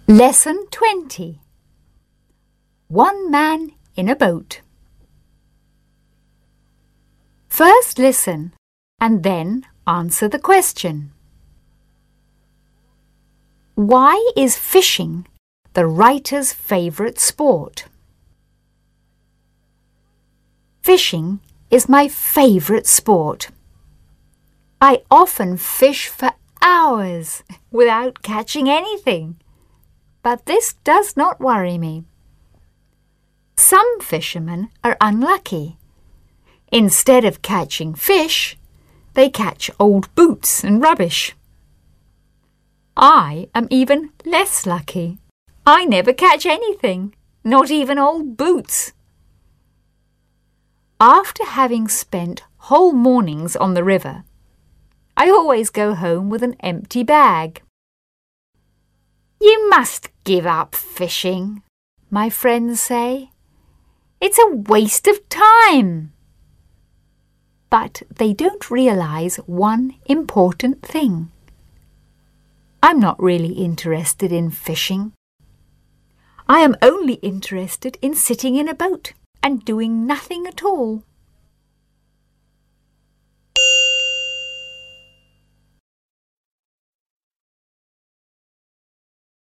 Lesson 20. One man in a boat. First listen and then answer the question. Why is fishing the writer's favourite sport? Fishing is my favourite sport. I often fish for hours without catching anything. But this does not worry me. Some fishermen are unlucky. Instead of catching fish, they catch old boots and rubbish. I am even less lucky. I never catch anything, not even old boots. After having spent whole mornings on the river, I always go home with an empty bag. You must give up fishing, my friends say. It's a waste of time. But they don't realise one important thing. I'm not really interested in fishing. I am only interested in sitting in a boat and doing nothing at all.